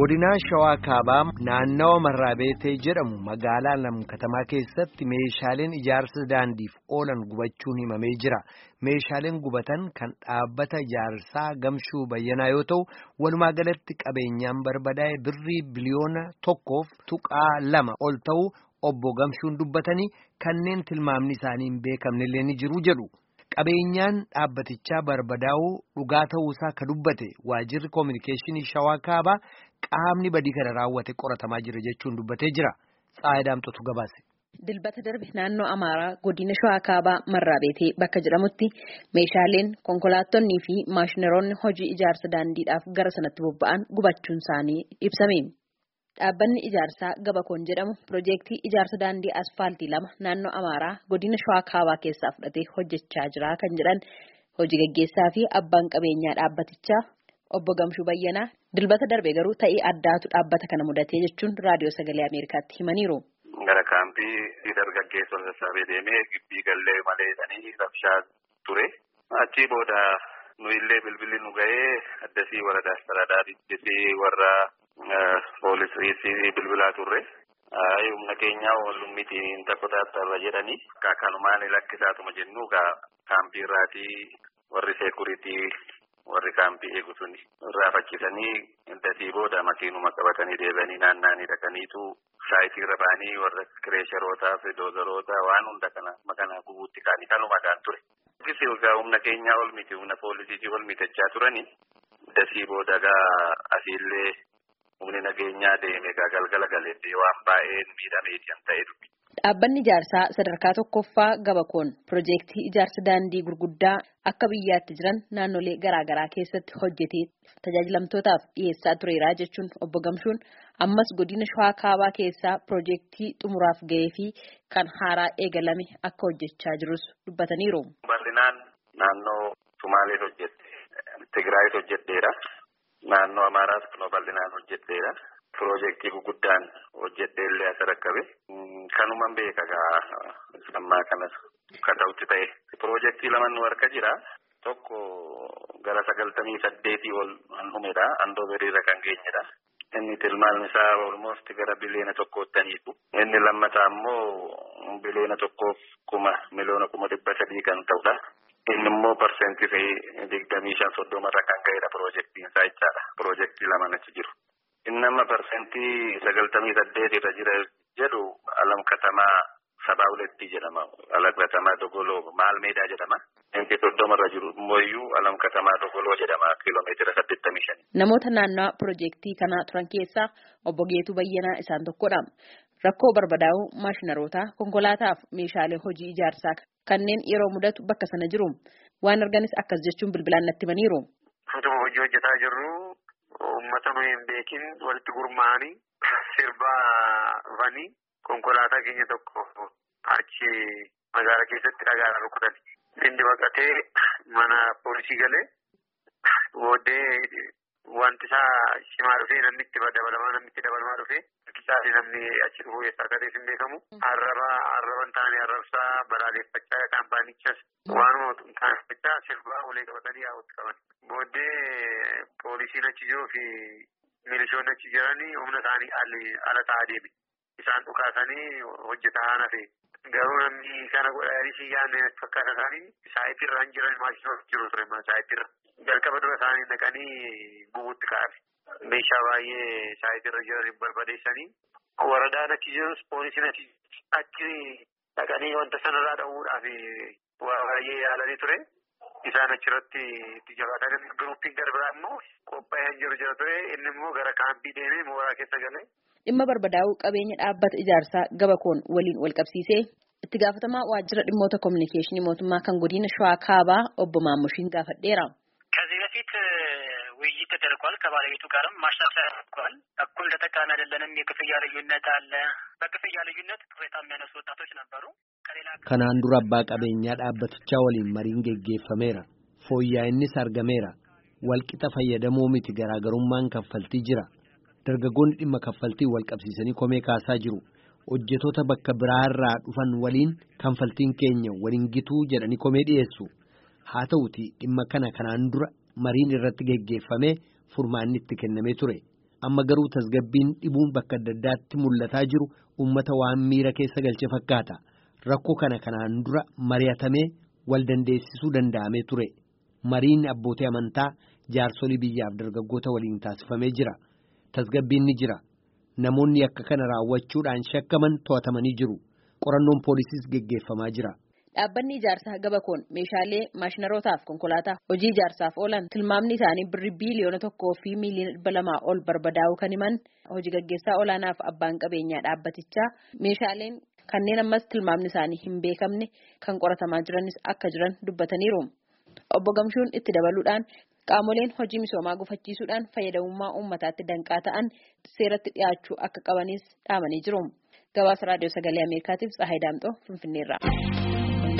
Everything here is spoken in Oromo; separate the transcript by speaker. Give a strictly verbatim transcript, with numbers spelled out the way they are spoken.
Speaker 1: godina shawaa kaabaa naannawa marraabeetee jedhamu magaalaa lam katamaa keessatti meeshaaleen ijaarsa daandiif oolan gubachuun himamee jira. Meeshaaleen gubatan kan dhaabbata ijaarsaa Gamshuu Bayyanaa yoo ta'u walumaa galatti qabeenyaan barbadaa'e birrii biliyoona tokkoof tuqaa lama ol ta'u obbo Gamshuun dubbatanii kanneen tilmaamni isaanii hin beekamnellee ni jiru jedhu. Qabeenyaan dhaabbatichaa barbadaa'uu dhugaa ta'uusaa ka dubbate waajirri koominikeeshinii shawaa kaabaa qaamni badii kana raawwate qoratamaa jira jechuun dubbatee jira. Tsaayidaamtotu gabaase.
Speaker 2: Dilbata darbe naannoo Amaaraa godina shawaa kaabaa marraabeetee bakka jedhamutti meeshaaleen konkolaattonnii fi maashinaroonni hojii ijaarsa daandiidhaaf gara sanatti bobba'an gubachuun isaanii ibsame. Dhaabbanni ijaarsaa Gabakoon jedhamu piroojeektii ijaarsa daandii asfaaltii lama naannoo Amaaraa godina shawaa kaabaa keessaa fudhatee hojjechaa jira kan jedhan hojii gaggeessaa fi abbaan qabeenyaa dhaabbatichaa obbo Gamshuu Bayyanaa dilbata darbe garuu ta'ii addaatu dhaabbata kana mudatee jechuun raadiyoo sagalee Ameerikaatti himaniiru.
Speaker 3: Gara kaampii dargaggeessota sassaabee deemee gibbii gallee maleessanii rabshaa ture. Achii booda nu illee bilbilli nu ga'ee addasii warra Astaraadaatti warra poolisii bilbilaa turre. Humna keenyaa wallummitti hin taphataattarra jedhanii kanumaan lakkisaatuma jennu kaampii irraatii warri seekuritii warri kaampii eegu suni irraa fakkisanii addasii booda makiinuma qabatanii deebi'anii naanna'anii dhaqaniitu saayitii irra ba'anii warra kireesharootaa fi doozaroota waan hunda kana makana gubuutti kaanii kanumadhaan ture. Gisi humna keenyaa ol miti humna poolisiitii ol mitachaa turanii addasii booda gaa asiillee humni nageenyaa deeme gaa galgala galeetti waan baay'een miidhameeti kan ta'e dubbi.
Speaker 2: Dhaabbanni ijaarsaa sadarkaa tokkoffaa Gabakoon piroojeektii ijaarsa daandii gurguddaa akka biyyaatti jiran naannolee garaagaraa keessatti hojjetee tajaajilamtootaaf dhiyeessaa tureera jechuun obbo Gamshuun ammas godina shawaa kaabaa keessaa piroojeektii xumuraaf ga'ee fi kan haaraa eegalame akka hojjechaa jirus dubbataniiru.
Speaker 3: Bal'inaan naannoo Sumaalees hojjette, Tigraayis hojjetteera, naannoo Amaaraas kunoo bal'inaan hojjetteera. Piroojeektii guguddaan hojjedheellee as rakkabe kanuman beeka gaa ammaa kanas kan ta'utti ta'e. Piroojeektii lama nu harka jira. Tokko gara sagaltamii saddeetii ol dhumedha. Andoobeeriirra kan geenyedha. Inni tilmaamni isaa almost gara biliyoona tokkoottaniitu. Inni lammataa immoo biliyoona tokkoof kuma miliyoona kuma dhibba sadii kan ta'udha. Inni immoo parsentii digdamii shan soddomarra kan ga'edha piroojeektiin isaa jechaadha. Piroojeektii lamaan achi jiru. Inni amma parsentii sagaltamii saddeet irra jira jedhu alam katamaa sabaa uletti jedhama. Alam katamaa dogoloo maal meedaa jedhama. Inni soddomarra jiru immoo alam katamaa dogoloo jedhama kiiloomeetira saddeettamii shani.
Speaker 2: Namoota naannoo piroojeektii kanaa turan keessaa obbo Geetuu Bayyanaa isaan tokkodha. Rakkoo barbadaa'uu maashinarootaa, konkolaataa fi meeshaalee hojii ijaarsaa kanneen yeroo mudatu bakka sana jiru. Waan arganis akkas jechuun bilbilaan natti himaniiru.
Speaker 4: Utuma hojii hojjetaa jirru uummata nuyi hin beekin walitti gurmaa'anii sirbaa dhufanii konkolaataa keenya tokko achi magaalaa keessatti dhagaadhaan rukutan. Inni baqatee mana poolisii galee booddee wanti isaa cimaa dhufee namni itti dabalamaa namni itti dabalamaa dhufee kisaanii namni achi dhufuu eessaa gatees hin beekamu. Arraba arraban taane arrabsaa balaaleffachaa kaampaanichas waanuma taanifachaa sirbaa ulee qabatanii yaa'utti qaban. Booddee poolisiin achi jiruu fi milishoonni achi jiranii humna isaanii ala ta'aa deeme. Isaan dhukaasanii hojjetaa hafe. Garuu namni kana godhanii si yaadne fakkaata isaanii saayitirra hin jiran maashinoota jiru ture mana saayitirra. Jalqaba dura isaanii naqanii gubuutti kaa'ame. Meeshaa baay'ee saayitirra jiran barbadeessanii. Waradaan achi jirus poolisiin achi dhaqanii wanta sanarraa dha'uudhaaf waa baay'ee yaalanii ture. Isaan achirratti itti jabaatan giruppiin garbiraa immoo qophaa'ee jiru jira ture. Inni immoo gara kaampii deemee mooraa keessa galee.
Speaker 2: Dhimma barbadaa'uu qabeenya dhaabbata ijaarsaa Gabakoon waliin wal qabsiisee itti gaafatamaa waajjira dhimmoota kominikeeshinii mootummaa kan godina shawaa kaabaa obbo Maammushiin gaafadheera.
Speaker 5: ከዚህ በፊት ውይይት ተደርጓል። ከባለቤቱ ጋርም ማሻሻያ ተደርጓል። እኩል ተጠቃሚ አይደለንም፣ የክፍያ ልዩነት አለ። በክፍያ ልዩነት ቅሬታ የሚያነሱ ወጣቶች ነበሩ።
Speaker 1: Kanaan dura abbaa qabeenyaa dhaabbatichaa waliin mariin geggeeffameera. Fooyya'innis argameera. Walqixa fayyadamoo miti garaagarummaan kaffaltii jira. Dargaggoonni dhimma kaffaltii wal qabsiisanii komee kaasaa jiru. Hojjetoota bakka biraarraa dhufan waliin kaffaltiin keenya waliin gituu jedhanii komee dhiyeessu. Haa ta'uti dhimma kana kanaan dura mariin irratti geggeeffamee furmaanni itti kennamee ture. Amma garuu tasgabbiin dhibuun bakka adda addaatti mul'ataa jiru uummata waan miira keessa galche fakkaata. Rakkoo kana kanaan dura mari'atamee wal dandeessisuu danda'amee ture. Mariin abbootii amantaa jaarsolii biyyaaf dargaggoota waliin taasifamee jira. Tasgabbiin ni jira. Namoonni akka kana raawwachuudhaan shakkaman to'atamanii jiru. Qorannoon poolisiis geggeeffamaa jira.
Speaker 2: Dhaabbanni ijaarsaa Gabakoon meeshaalee maashinarootaaf konkolaataa hojii ijaarsaaf oolan tilmaamni isaanii birri biiliyoona tokkoo fi miiliyoona dhibba lamaa ol barbadaa'uu kan himan hojii gaggeessaa olaanaaf abbaan qabeenyaa dhaabbatichaa meeshaaleen kanneen ammas tilmaamni isaanii hin beekamne kan qoratamaa jiranis akka jiran dubbataniiru. Obbo Gamshuun itti dabaluudhaan qaamoleen hojii misoomaa gufachiisuudhaan fayyadamummaa uummataatti danqaa ta'an seeratti dhiyaachuu akka qabanis dhaamanii jiru. Gabaasa Raadiyoo Sagalee Ameerikaatiif Tsahaay Daamxoo Finfinneerraa.